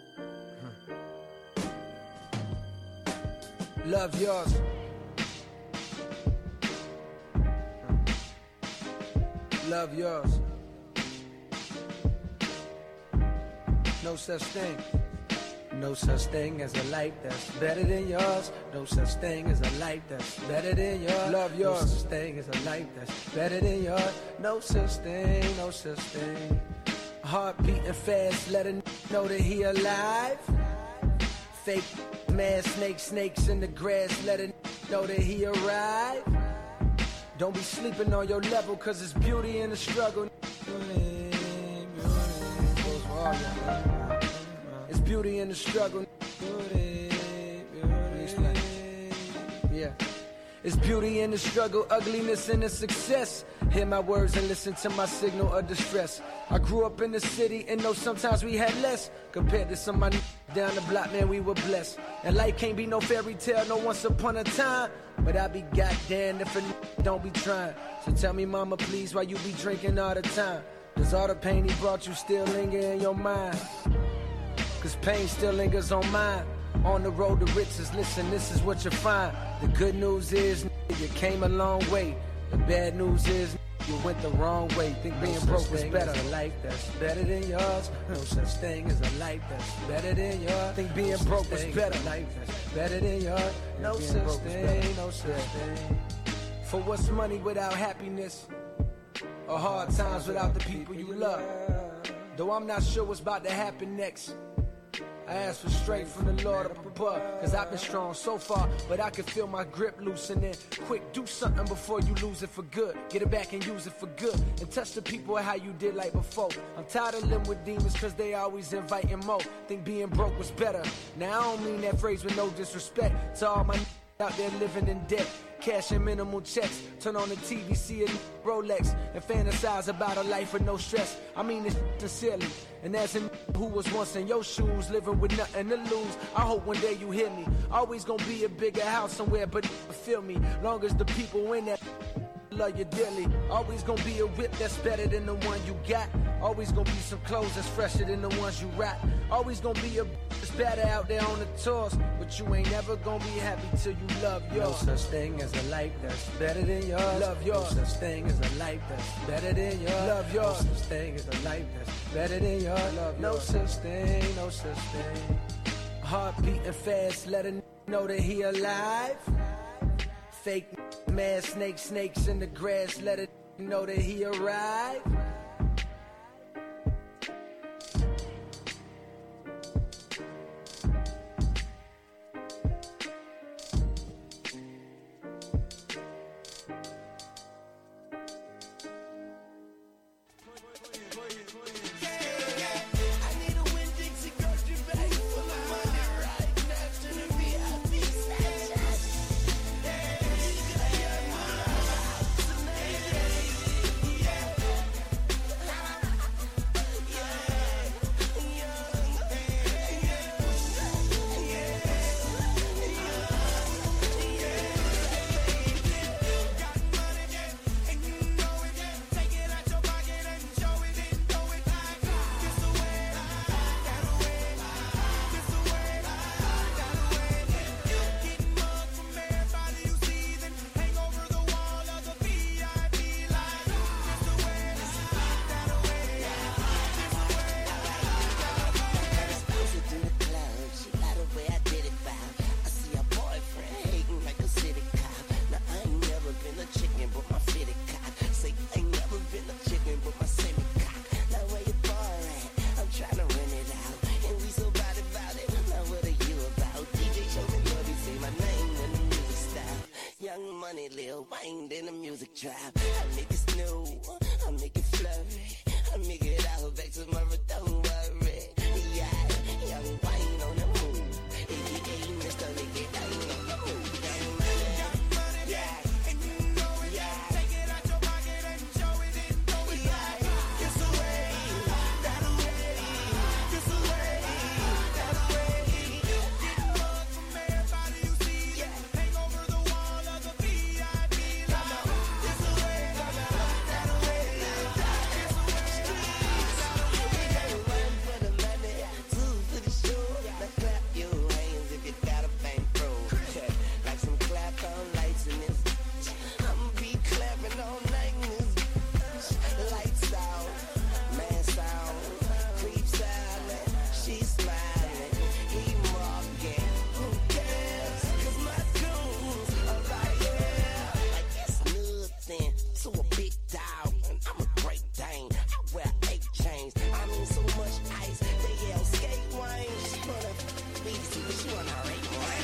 Love yours. Love yours. No such thing. No such thing as a light that's better than yours. No such thing as a light that's better than yours. Love yours. No such thing as a light that's better than yours. No such thing, no such thing. Heart beating fast, let a n- know that he alive. Fake mad snakes, snakes in the grass, let a n- know that he arrived. Don't be sleeping on your level, cause it's beauty in the struggle. It's beauty in the struggle. Yeah. It's beauty in the struggle, ugliness in the success. Hear my words and listen to my signal of distress. I grew up in the city and know sometimes we had less. Compared to some of my n- down the block, man, we were blessed. And life can't be no fairy tale, no once upon a time. But I be goddamn if a n- don't be trying. So tell me, mama, please, why you be drinking all the time? Does all the pain he brought you still linger in your mind? Cause pain still lingers on mine. On the road to riches, listen, this is what you find. The good news is, n- you came a long way. The bad news is, n- You went the wrong way, think being No broke such was thing better. as a life that's better than yours. No such thing as a life that's better than yours. Think being No broke such was thing better. as a life that's better than yours. No Being such broke is thing, better. no such thing. For what's money without happiness? Or hard times without the people you love? Though I'm not sure what's about to happen next, I ask for strength from the Lord up above. Cause I've been strong so far, but I can feel my grip loosening. Quick, do something before you lose it for good. Get it back and use it for good. And touch the people how you did like before. I'm tired of living with demons cause they always inviting more. Think being broke was better. Now I don't mean that phrase with no disrespect to all my out there living in debt. Cash and minimal checks. Turn on the T V, see a Rolex, and fantasize about a life with no stress. I mean it sincerely. And as a who was once in your shoes, living with nothing to lose, I hope one day you hear me. Always gonna be a bigger house somewhere, but feel me. Long as the people in that love you dearly. Always gonna be a whip that's better than the one you got. Always gonna be some clothes that's fresher than the ones you rock. Always gonna be a that's better out there on the tours, but you ain't never gonna be happy till you love yours. No such thing as a life that's better than yours. Love yours. No such thing as a life that's better than yours. Love yours. No such thing as a life that's better than yours. Love No yours. such thing, no such thing. Heart beating fast, let her know that he alive. Fake mad snake, snakes in the grass, let her know that he arrived. Lil Wayne, then the music drop. I make it snow, I make it flurry, I make it out back tomorrow, don't worry. Yeah, young Wayne on the move, A K A Mister Make It Down on the move. Young money, yeah, and you know it, yeah. Take it out your pocket and show it and throw it back. It's a way, that a way, it's a way, that a way. Get love from everybody you see, yeah. Hang over the wall of the V I P line. It's a way, that a way, it's a way. One for the money, two for the show. Now clap your hands if you got a bankroll. Like some clap on lights in this. I'ma be clapping all night in this. Lights out, man sound, creep silent, she smiling, he mocking. Who cares? 'Cause my goons are right here. Like it's nothing to a big dog, and I'm a great Dane. I wear eight chains. I mean so much ice, they yell skate wine. She wanna be see, but she wanna rate wine.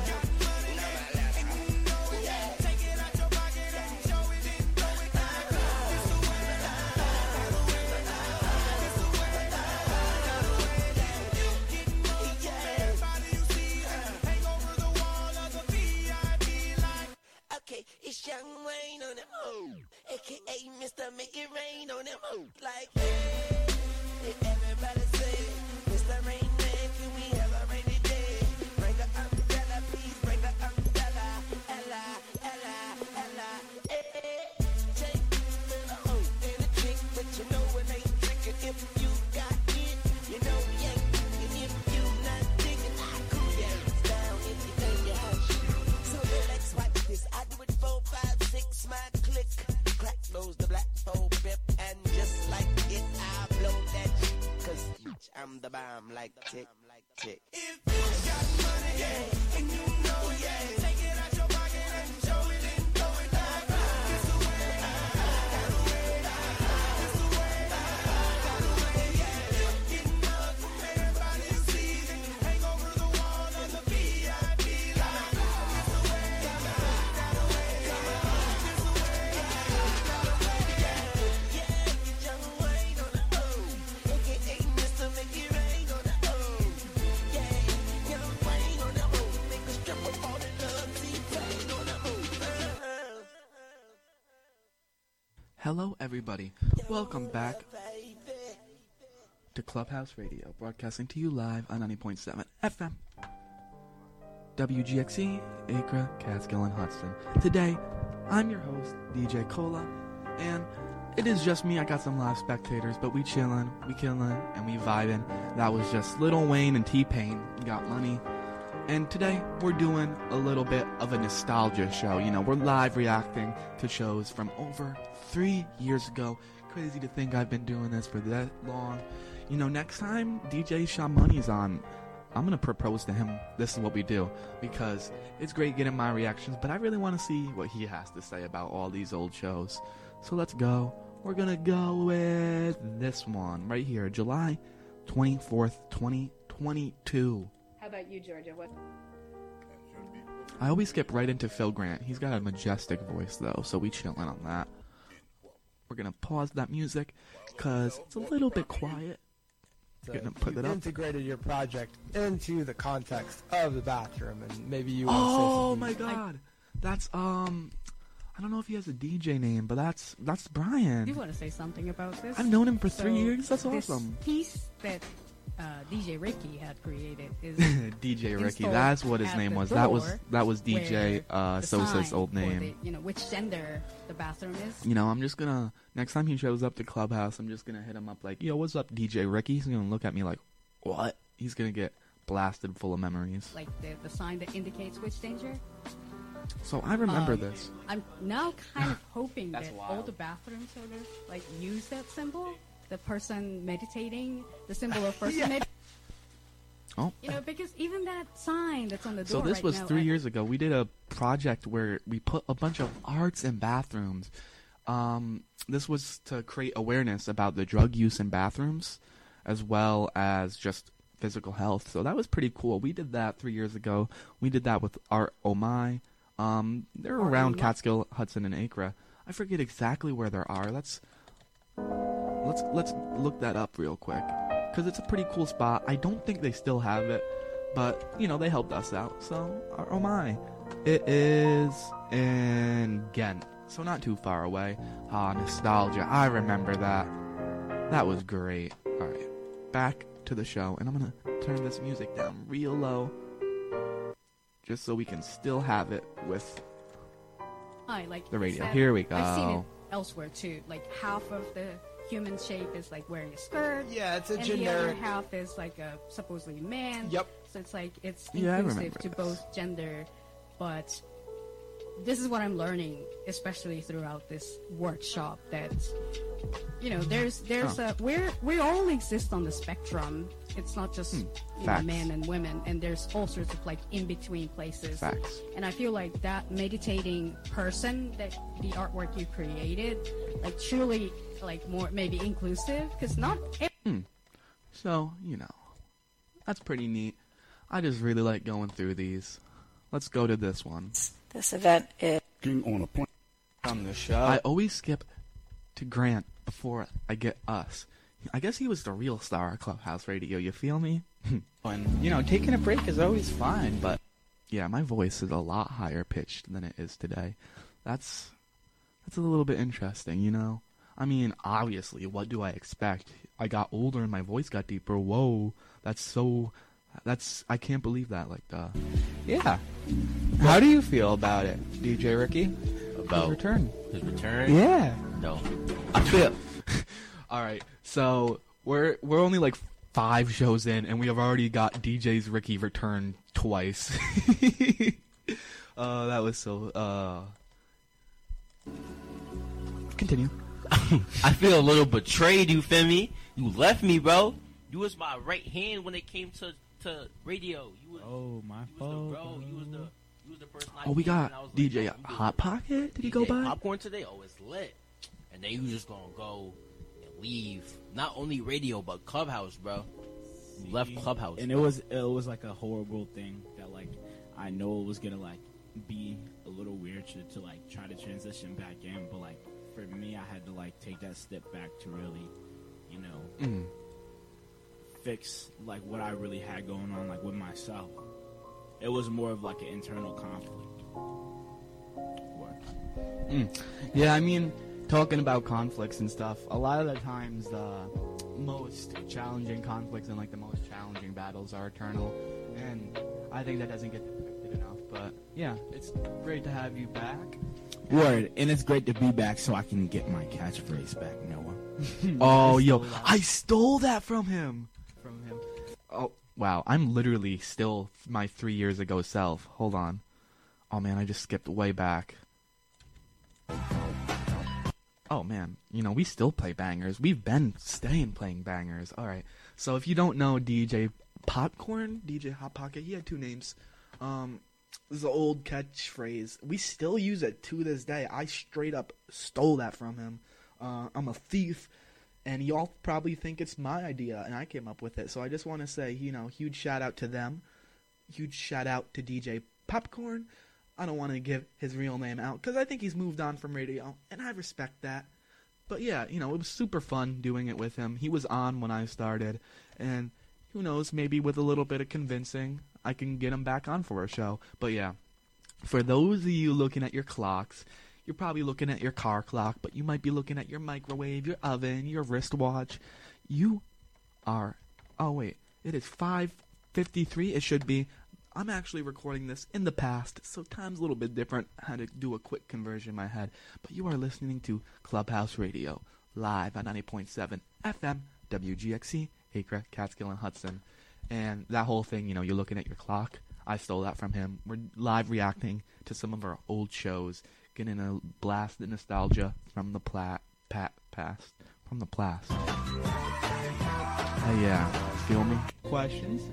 Take it out your pocket and show it and throw it back. It's the way, that a way, it's the way, that a way. You getting more from everybody you see. Hang over the wall of the V I P line. Okay, it's Young Wayne on them move, A K A Mister Make It Rain on them move. Like, hey, everybody say, Mister Rain Man, can we have a rainy day? Bring the umbrella, please bring the umbrella. Ella, Ella, Ella, eh. Take the hoe and a trick, but you know it ain't tricking if you got it. You know we ain't thinking if you not thinking. I cool your hands down if you think you have shit. So relax, watch this. I do it four, five, six, my click. Clack blows the black I'm the bomb like tick, tick. If you got money, yeah, and you know, yeah, take it out your pocket and show it and throw it back. It's the way, got away, it's the way, got away, yeah. Getting up from everybody's season, hang over the wall of the V I P line. It's the way, got away, got away, it's the way, got away, yeah. Yeah, young Wayne on the O, A K A Mister Make It Rain on the O. Yeah, young Wayne on the O, make a strip of all the love, T-Pain on the O. Hello, everybody. Welcome back to Clubhouse Radio, broadcasting to you live on ninety point seven F M. W G X E, Acre, Catskill, and Hudson. Today, I'm your host, D J Cola, and it is just me. I got some live spectators, but we chillin', we killin', and we vibin'. That was just Lil Wayne and T-Pain, Got Money. And today, we're doing a little bit of a nostalgia show. You know, we're live reacting to shows from over three years ago. Crazy to think I've been doing this for that long. You know, next time D J Shaw Money's on, I'm going to propose to him this is what we do. Because it's great getting my reactions, but I really want to see what he has to say about all these old shows. So let's go. We're going to go with this one right here, July twenty-fourth, twenty twenty-two. How about you, Georgia? What? I always skip right into Phil Grant. He's got a majestic voice, though, so we chillin' on that. We're going to pause that music, because it's a little bit quiet. So Gonna put you it up. integrated your project into the context of the bathroom, and maybe you. Oh want to say my God, that's um, I don't know if he has a D J name, but that's that's Brian. Do you want to say something about this? I've known him for So, three years. That's this awesome. Piece that uh, D J Ricky had created is D J Ricky. installed That's what his at name the was. That was door that was D J where uh, the Sosa's sign old for name. the- you know which gender the bathroom is. You know, I'm just gonna next time he shows up to Clubhouse, I'm just gonna hit him up like, "Yo, what's up, D J Ricky?" He's gonna look at me like, "What?" He's gonna get blasted full of memories. Like the, the sign that indicates which danger. So I remember Um, this. I'm now kind of hoping That's that wild. all the bathrooms sort of like use that symbol, the person meditating, the symbol of person. Yeah. med- Oh. You know, because even that sign that's on the So door this right was now, three I- years ago. We did a project where we put a bunch of arts in bathrooms. Um, this was to create awareness about the drug use in bathrooms, as well as just physical health. So that was pretty cool. We did that three years ago. We did that with Art Oh My. Um, they're Art around Oh My. Catskill, Hudson, and Acre. I forget exactly where there are. Let's let's let's look that up real quick, because it's a pretty cool spot. I don't think they still have it, but you know they helped us out. So Art Oh My, it is in Ghent, so not too far away. Ah, nostalgia. I remember that. That was great. All right, back to the show, and I'm gonna turn this music down real low, just so we can still have it with I like the radio. said, Here we I've seen it go. elsewhere too. Like half of the human shape is like wearing a skirt. Yeah, it's a and the other generic- half is like a supposedly man. Yep. So it's like it's Yeah, I inclusive remember to this. both gender, but this is what I'm learning, especially throughout this workshop. That you know, there's there's Oh. a we're we all exist on the spectrum. It's not just Hmm. you know, Facts. men and women, and there's all sorts of like in between places. Facts. And I feel like that meditating person, that the artwork you created, like truly like more maybe inclusive, because not every- Hmm. So, you know, that's pretty neat. I just really like going through these. Let's go to this one. This event is on a point on the show. I always skip to Grant before I get us. I guess he was the real star of Clubhouse Radio, you feel me? And, you know, taking a break is always fine, but... Yeah, my voice is a lot higher pitched than it is today. That's that's a little bit interesting, you know? I mean, obviously, what do I expect? I got older and my voice got deeper. Whoa, that's so... That's... I can't believe that, like, uh... Yeah. How do you feel about it, D J Ricky? About his return? His return? Yeah. No. I feel... Alright, so we're we're only like five shows in, and we have already got D J's Ricky return twice. uh, that was so... Uh... Continue. I feel a little betrayed, you feel me? You left me, bro. You was my right hand when it came to, to radio. You was, oh my you was fault. the bro. You was the you was the person. I Oh, we came got and I was D J like, yo, Hot Pocket. Did he go D J by? Popcorn today? Oh, it's lit. And then you just gonna go and leave. Not only radio, but Clubhouse, bro. You left Clubhouse. And bro. it was it was like a horrible thing that like I know it was gonna like be a little weird to, to like try to transition back in, but like for me, I had to like take that step back to really, you know, Mm. fix like what I really had going on like with myself. It was more of like an internal conflict. What? Mm. Yeah, I mean, talking about conflicts and stuff, a lot of the times the most challenging conflicts and like the most challenging battles are eternal, and I think that doesn't get depicted enough. But yeah, it's great to have you back. Word, and it's great to be back so I can get my catchphrase back, Noah. Oh, yo, I stole that from him. From him. Oh, wow, I'm literally still my three years ago self. Hold on. Oh man, I just skipped way back. Oh man, you know, we still play bangers. We've been staying playing bangers. Alright, so if you don't know D J Popcorn, D J Hot Pocket, he had two names. Um, this is an old catchphrase. We still use it to this day. I straight up stole that from him. Uh, I'm a thief, and y'all probably think it's my idea, and I came up with it. So I just want to say, you know, huge shout out to them. Huge shout out to D J Popcorn. I don't want to give his real name out because I think he's moved on from radio, and I respect that. But yeah, you know, it was super fun doing it with him. He was on when I started, and who knows, maybe with a little bit of convincing, I can get him back on for a show. But yeah, for those of you looking at your clocks, you're probably looking at your car clock, but you might be looking at your microwave, your oven, your wristwatch. You are, oh wait, it is five fifty-three, it should be. I'm actually recording this in the past, so time's a little bit different. I had to do a quick conversion in my head. But you are listening to Clubhouse Radio, live on ninety point seven F M, W G X C, Acre, Catskill, and Hudson. And that whole thing, you know, you're looking at your clock. I stole that from him. We're live reacting to some of our old shows, getting a blast of nostalgia from the pla- pat- past. From the past. Uh, yeah, feel me? Questions?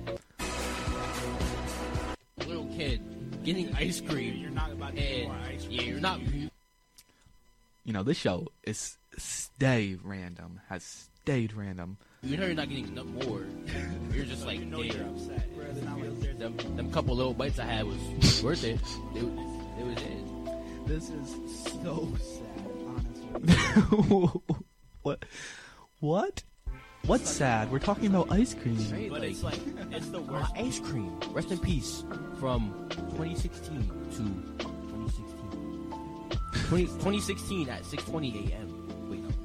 Little kid getting ice cream. You're not about to and, ice cream. Yeah, you're not. You know, this show is stay random. Has stayed random. You know you're not getting no more. You're just like, you know you're upset. Them, them couple little bites I had was worth it. It, it was it. This is so sad, honestly. What? What? What's sad? We're talking about ice cream. But it's like, it's the worst. Uh, ice cream. Rest in peace. From twenty sixteen to twenty sixteen. twenty, twenty sixteen at six twenty a.m. Wait, no.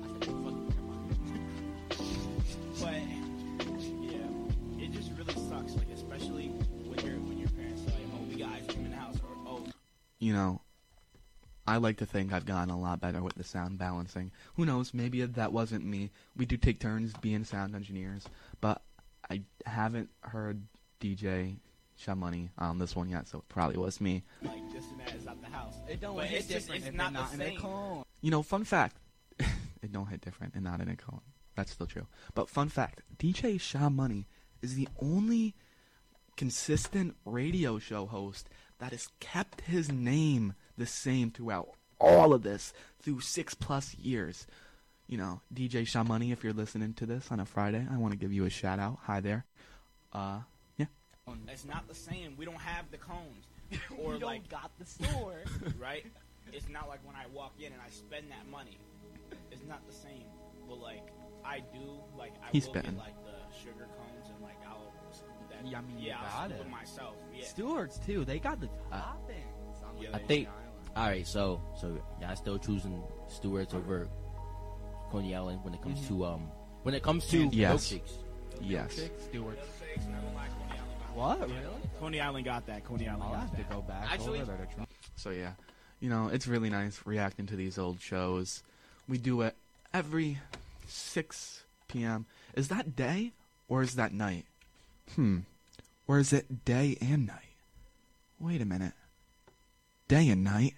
But, yeah, it just really sucks, like, especially when, you're, when your parents are like, oh, we got ice cream in the house, or, oh. You know, I like to think I've gotten a lot better with the sound balancing. Who knows, maybe that wasn't me. We do take turns being sound engineers, but I haven't heard D J Shamoney on this one yet, so it probably was me. Like, this and that is out the house. It don't but hit it's just, different it's if not, not the in a same. cone. You know, fun fact. It don't hit different and not in a cone. That's still true. But fun fact, D J Shamoney is the only consistent radio show host that has kept his name the same throughout all of this, through six plus years. You know, D J Shamoney, if you're listening to this on a Friday, I want to give you a shout out. Hi there. Uh, yeah. It's not the same. We don't have the cones. Or we don't like got the store. Right? It's not like when I walk in and I spend that money. It's not the same. But like I do, like I He's will spitting. get like the sugar cones and like I'll scoop that. Yeah, I mean, you yeah, got I'll scoop it. it myself. Yeah. Stewards too. They got the Uh, toppings. on Yeah, the I think. All right, so so y'all still choosing Stewart's over Coney Island when it comes Mm-hmm. Mhm. to um when it comes to Yes. milkshakes. Yes. Stewards. What? Really? Coney Island got that. Coney Island I'll got have to that. go back Actually- over there to try. So yeah, you know, it's really nice reacting to these old shows. We do it every six p.m. Is that day or is that night? Hmm. Or is it day and night? Wait a minute. Day and night?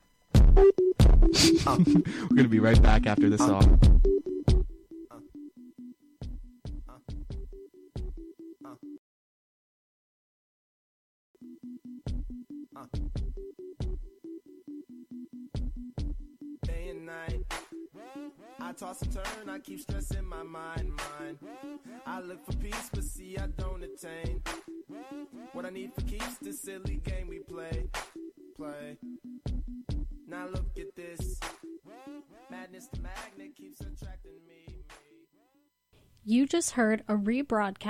We're gonna be right back after this song. toss and turn, I keep stressing my mind, mind. I look for peace, but see I don't attain. What I need for keeps this silly game we play, play. Now look at this. Madness the magnet keeps attracting me. You just heard a rebroadcast